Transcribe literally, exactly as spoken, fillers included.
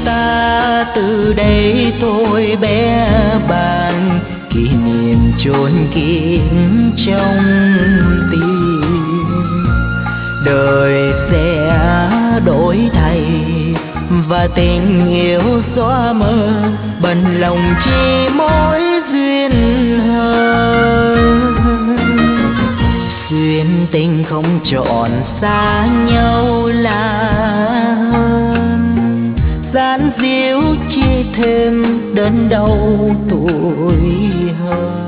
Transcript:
ta từ đây thôi bé bàng, kỷ niệm chôn kín trong tim. Đời sẽ đổi thay và tình yêu xóa mờ, bần lòng chỉ mỗi duyên hơn. Duyên tình không chọn xa nhau là hơn, gian díu chia thêm đớn đau tuổi hơn.